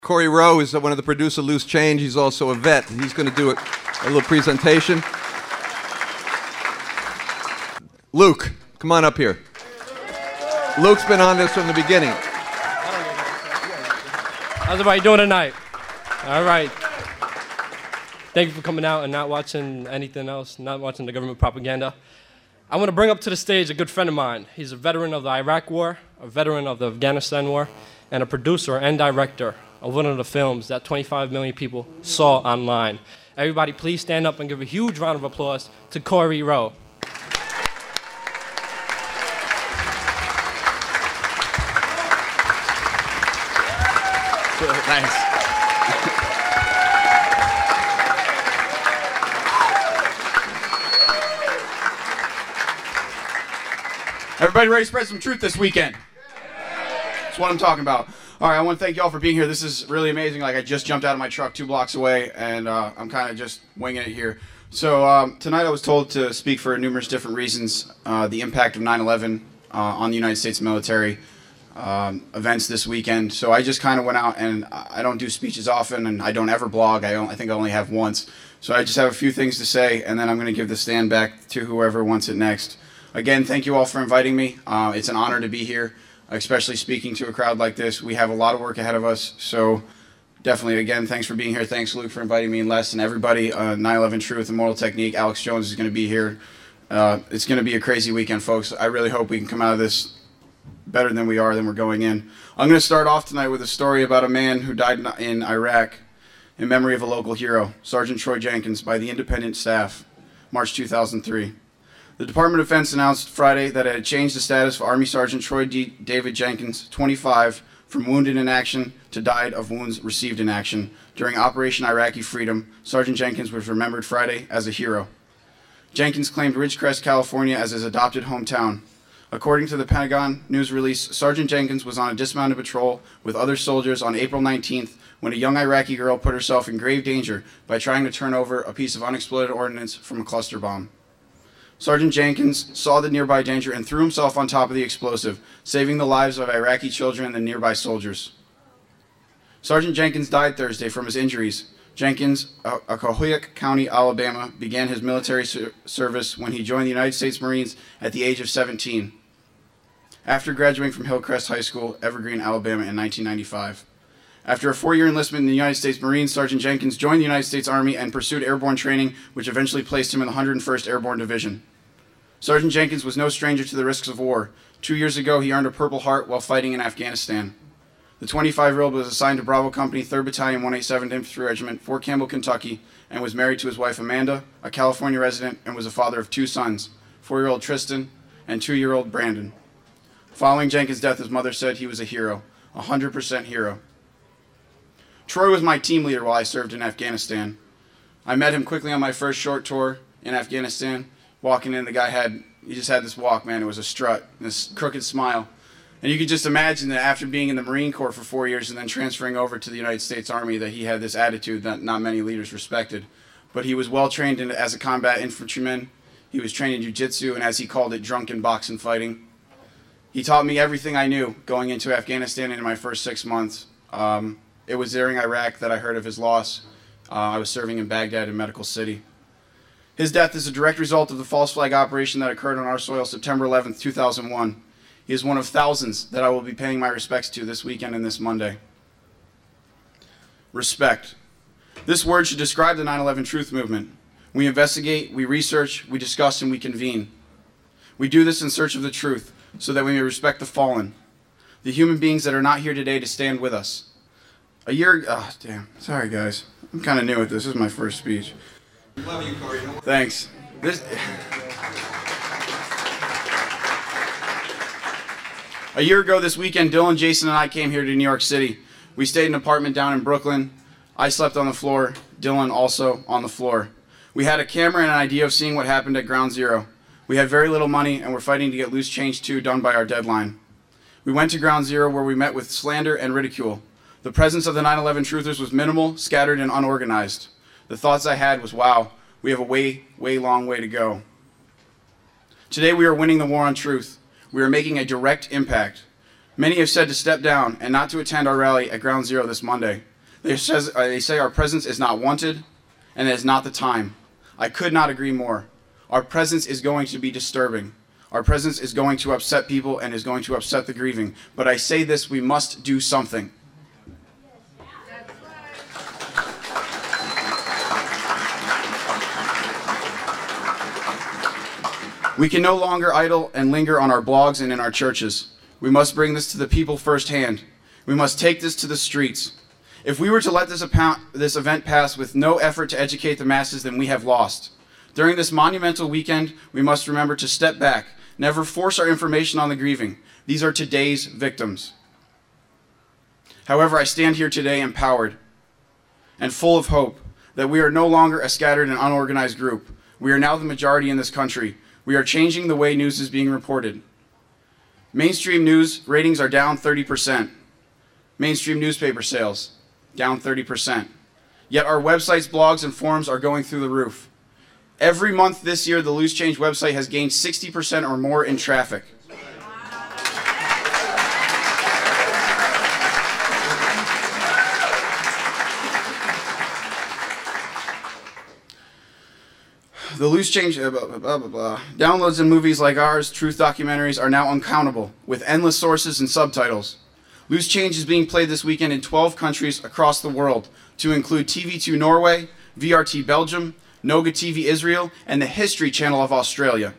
Corey Rowe is one of the producer, Loose Change. He's also a vet. He's going to do a little presentation. Luke, come on up here. Luke's been on this from the beginning. How's everybody doing tonight? All right. Thank you for coming out and not watching anything else, not watching the government propaganda. I want to bring up to the stage a good friend of mine. He's a veteran of the Iraq War, a veteran of the Afghanistan War, and a producer and director of one of the films that 25 million people saw online. Everybody, please stand up and give a huge round of applause to Corey Rowe. Thanks. Everybody ready to spread some truth this weekend? That's what I'm talking about. All right, I want to thank you all for being here. This is really amazing. Like, I just jumped out of my truck 2 blocks away, and I'm kind of just winging it here. So tonight I was told to speak for numerous different reasons. The impact of 9/11 on the United States military, events this weekend. So I just kind of went out, and I don't do speeches often, and I don't ever blog. I think I only have once. So I just have a few things to say, and then I'm going to give the stand back to whoever wants it next. Again, thank you all for inviting me. It's an honor to be here, especially speaking to a crowd like this. We have a lot of work ahead of us, so definitely, again, thanks for being here. Thanks, Luke, for inviting me, and Les, and everybody. 9/11 Truth, Immortal Technique, Alex Jones is going to be here. It's going to be a crazy weekend, folks. I really hope we can come out of this better than we're going in. I'm going to start off tonight with a story about a man who died in Iraq in memory of a local hero, Sergeant Troy Jenkins, by the Independent Staff, March 2003. The Department of Defense announced Friday that it had changed the status of Army Sergeant Troy David Jenkins, 25, from wounded in action to died of wounds received in action. During Operation Iraqi Freedom, Sergeant Jenkins was remembered Friday as a hero. Jenkins claimed Ridgecrest, California as his adopted hometown. According to the Pentagon news release, Sergeant Jenkins was on a dismounted patrol with other soldiers on April 19th when a young Iraqi girl put herself in grave danger by trying to turn over a piece of unexploded ordnance from a cluster bomb. Sergeant Jenkins saw the nearby danger and threw himself on top of the explosive, saving the lives of Iraqi children and the nearby soldiers. Sergeant Jenkins died Thursday from his injuries. Jenkins, of Cahokia County, Alabama, began his military service when he joined the United States Marines at the age of 17, after graduating from Hillcrest High School, Evergreen, Alabama in 1995. After a 4-year enlistment in the United States Marines, Sergeant Jenkins joined the United States Army and pursued airborne training, which eventually placed him in the 101st Airborne Division. Sergeant Jenkins was no stranger to the risks of war. 2 years ago, he earned a Purple Heart while fighting in Afghanistan. The 25-year-old was assigned to Bravo Company, 3rd Battalion, 187th Infantry Regiment, Fort Campbell, Kentucky, and was married to his wife Amanda, a California resident, and was a father of 2 sons, 4-year-old Tristan and 2-year-old Brandon. Following Jenkins' death, his mother said he was a hero, 100% hero. Troy was my team leader while I served in Afghanistan. I met him quickly on my first short tour in Afghanistan. Walking in, the guy he just had this walk, man. It was a strut, this crooked smile. And you could just imagine that after being in the Marine Corps for 4 years and then transferring over to the United States Army, that he had this attitude that not many leaders respected. But he was well trained as a combat infantryman. He was trained in jiu-jitsu and, as he called it, drunken boxing fighting. He taught me everything I knew going into Afghanistan in my first 6 months. It was during Iraq that I heard of his loss. I was serving in Baghdad in Medical City. His death is a direct result of the false flag operation that occurred on our soil September 11th, 2001. He is one of thousands that I will be paying my respects to this weekend and this Monday. Respect. This word should describe the 9/11 Truth Movement. We investigate, we research, we discuss, and we convene. We do this in search of the truth so that we may respect the fallen, the human beings that are not here today to stand with us. Sorry guys. I'm kind of new at this. This is my first speech. Love you, Corey. Thanks. A year ago this weekend, Dylan, Jason, and I came here to New York City. We stayed in an apartment down in Brooklyn. I slept on the floor. Dylan also on the floor. We had a camera and an idea of seeing what happened at Ground Zero. We had very little money and were fighting to get Loose Change 2 done by our deadline. We went to Ground Zero where we met with slander and ridicule. The presence of the 9/11 truthers was minimal, scattered, and unorganized. The thoughts I had was, wow, we have a way long way to go. Today we are winning the war on truth. We are making a direct impact. Many have said to step down and not to attend our rally at Ground Zero this Monday. They say our presence is not wanted, and it is not the time. I could not agree more. Our presence is going to be disturbing. Our presence is going to upset people and is going to upset the grieving. But I say this, we must do something. We can no longer idle and linger on our blogs and in our churches. We must bring this to the people firsthand. We must take this to the streets. If we were to let this event pass with no effort to educate the masses, then we have lost. During this monumental weekend, we must remember to step back, never force our information on the grieving. These are today's victims. However, I stand here today empowered and full of hope that we are no longer a scattered and unorganized group. We are now the majority in this country. We are changing the way news is being reported. Mainstream news ratings are down 30%. Mainstream newspaper sales, down 30%. Yet our websites, blogs, and forums are going through the roof. Every month this year, the Loose Change website has gained 60% or more in traffic. The Loose Change downloads in movies like ours, truth documentaries, are now uncountable, with endless sources and subtitles. Loose Change is being played this weekend in 12 countries across the world, to include TV2 Norway, VRT Belgium, Noga TV Israel, and the History Channel of Australia.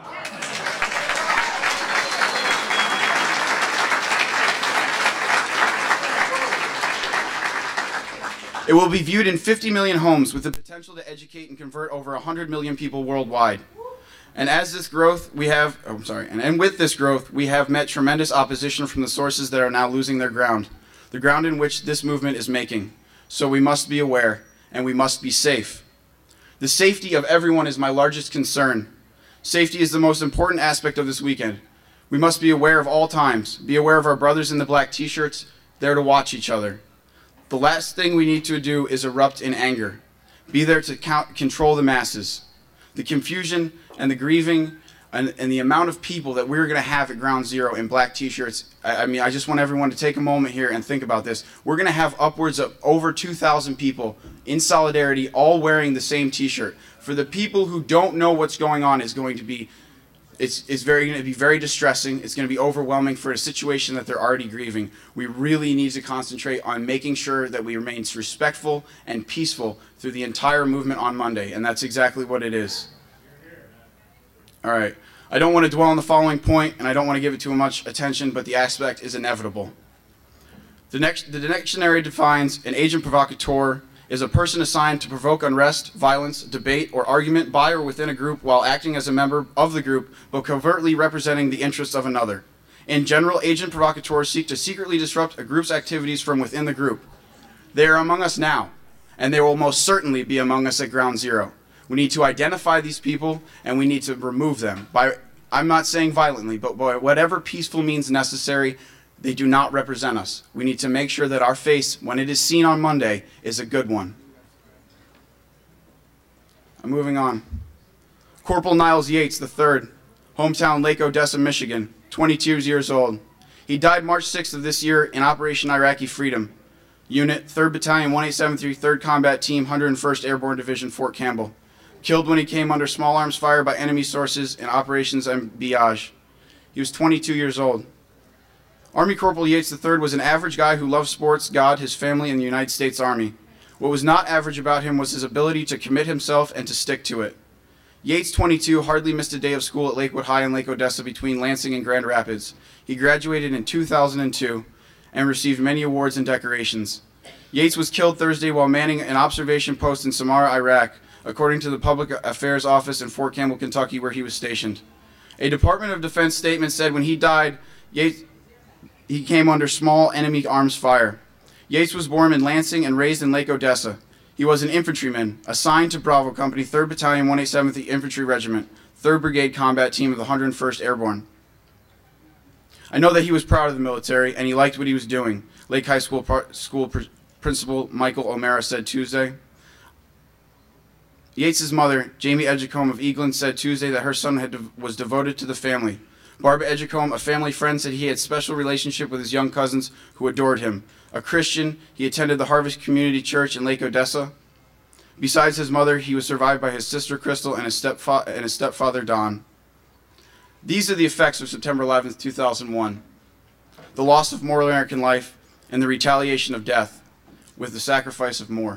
It will be viewed in 50 million homes with the potential to educate and convert over 100 million people worldwide. And as this growth, and with this growth, we have met tremendous opposition from the sources that are now losing their ground, the ground in which this movement is making. So we must be aware, and we must be safe. The safety of everyone is my largest concern. Safety is the most important aspect of this weekend. We must be aware of all times, be aware of our brothers in the black t-shirts, there to watch each other. The last thing we need to do is erupt in anger. Be there to control the masses. The confusion and the grieving and the amount of people that we're going to have at Ground Zero in black t-shirts, I just want everyone to take a moment here and think about this. We're going to have upwards of over 2,000 people in solidarity, all wearing the same t-shirt. For the people who don't know what's going on, it's going to be very distressing. It's going to be overwhelming for a situation that they're already grieving. We really need to concentrate on making sure that we remain respectful and peaceful through the entire movement on Monday, and that's exactly what it is. All right. I don't want to dwell on the following point, and I don't want to give it too much attention, but the aspect is inevitable. The dictionary defines an agent provocateur is a person assigned to provoke unrest, violence, debate, or argument by or within a group while acting as a member of the group, but covertly representing the interests of another. In general, agent provocateurs seek to secretly disrupt a group's activities from within the group. They are among us now, and they will most certainly be among us at Ground Zero. We need to identify these people, and we need to remove them. I'm not saying violently, but by whatever peaceful means necessary. They do not represent us. We need to make sure that our face, when it is seen on Monday, is a good one. I'm moving on. Corporal Niles Yates III, hometown Lake Odessa, Michigan, 22 years old. He died March 6th of this year in Operation Iraqi Freedom, Unit 3rd Battalion 1873 3rd Combat Team 101st Airborne Division, Fort Campbell. Killed when he came under small arms fire by enemy sources in Operations Biage. He was 22 years old. Army Corporal Yates III was an average guy who loved sports, God, his family, and the United States Army. What was not average about him was his ability to commit himself and to stick to it. Yates, 22, hardly missed a day of school at Lakewood High in Lake Odessa between Lansing and Grand Rapids. He graduated in 2002 and received many awards and decorations. Yates was killed Thursday while manning an observation post in Samarra, Iraq, according to the Public Affairs Office in Fort Campbell, Kentucky, where he was stationed. A Department of Defense statement said when he died, he came under small enemy arms fire. Yates was born in Lansing and raised in Lake Odessa. He was an infantryman assigned to Bravo Company, 3rd Battalion, 187th Infantry Regiment, 3rd Brigade Combat Team of the 101st Airborne. I know that he was proud of the military and he liked what he was doing, Lake High School Principal Michael O'Mara said Tuesday. Yates' mother, Jamie Edgecombe of Eaglin, said Tuesday that her son was devoted to the family. Barbara Edgecombe, a family friend, said he had a special relationship with his young cousins who adored him. A Christian, he attended the Harvest Community Church in Lake Odessa. Besides his mother, he was survived by his sister Crystal and his stepfather Don. These are the effects of September 11th, 2001. The loss of more American life and the retaliation of death with the sacrifice of more.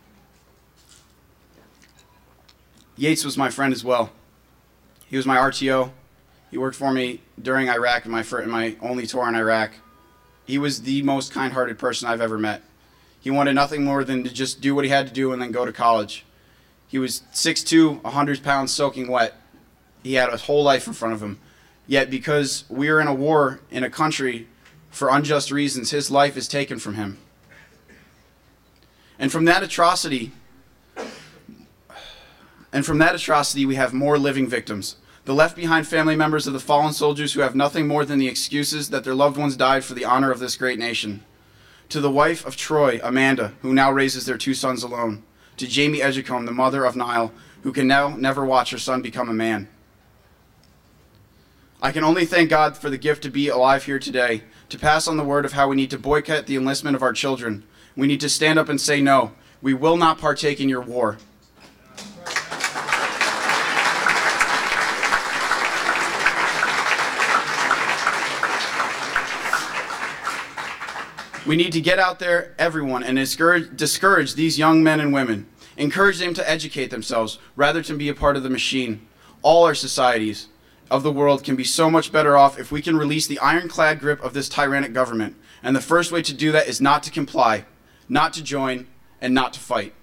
Yates was my friend as well. He was my RTO. He worked for me during Iraq in my only tour in Iraq. He was the most kind-hearted person I've ever met. He wanted nothing more than to just do what he had to do and then go to college. He was 6'2", 100 pounds soaking wet. He had a whole life in front of him. Yet because we are in a war in a country for unjust reasons, his life is taken from him. And from that atrocity, we have more living victims. The left behind family members of the fallen soldiers who have nothing more than the excuses that their loved ones died for the honor of this great nation. To the wife of Troy, Amanda, who now raises their 2 sons alone. To Jamie Edgecombe, the mother of Niall, who can now never watch her son become a man. I can only thank God for the gift to be alive here today, to pass on the word of how we need to boycott the enlistment of our children. We need to stand up and say no. We will not partake in your war. We need to get out there, everyone, and discourage these young men and women. Encourage them to educate themselves, rather than be a part of the machine. All our societies of the world can be so much better off if we can release the ironclad grip of this tyrannic government. And the first way to do that is not to comply, not to join, and not to fight.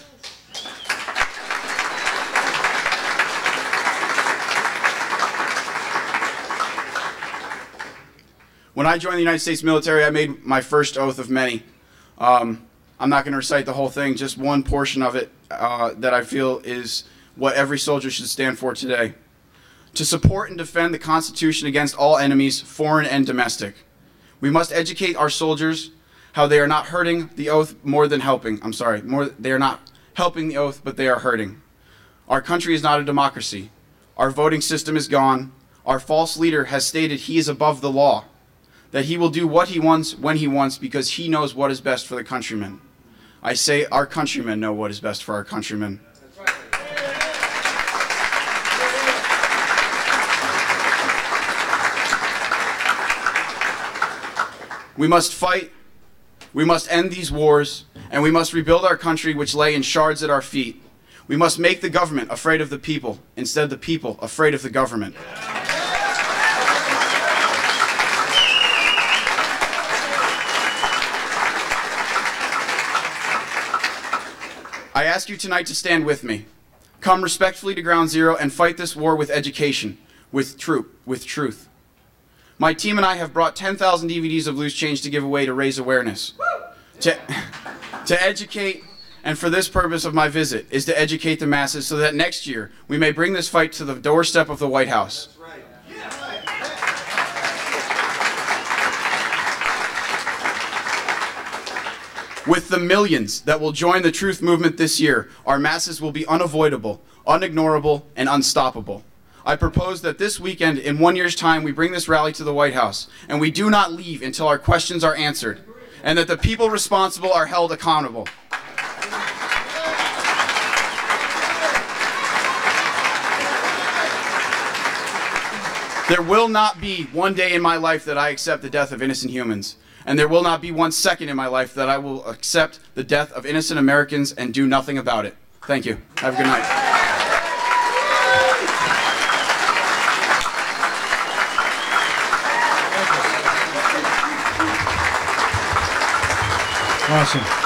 When I joined the United States military, I made my first oath of many. I'm not going to recite the whole thing, just one portion of it that I feel is what every soldier should stand for today. To support and defend the Constitution against all enemies, foreign and domestic. We must educate our soldiers how they are not hurting the oath more than helping. They are not helping the oath, but they are hurting. Our country is not a democracy. Our voting system is gone. Our false leader has stated he is above the law, that he will do what he wants when he wants because he knows what is best for the countrymen. I say our countrymen know what is best for our countrymen. We must fight, we must end these wars, and we must rebuild our country which lay in shards at our feet. We must make the government afraid of the people, instead the people afraid of the government. I ask you tonight to stand with me. Come respectfully to Ground Zero and fight this war with education, with truth. My team and I have brought 10,000 DVDs of Loose Change to give away to raise awareness, to educate, and for this purpose of my visit is to educate the masses so that next year we may bring this fight to the doorstep of the White House. With the millions that will join the truth movement this year, our masses will be unavoidable, unignorable, and unstoppable. I propose that this weekend, in 1 year's time, we bring this rally to the White House, and we do not leave until our questions are answered, and that the people responsible are held accountable. There will not be one day in my life that I accept the death of innocent humans. And there will not be 1 second in my life that I will accept the death of innocent Americans and do nothing about it. Thank you. Have a good night. Awesome.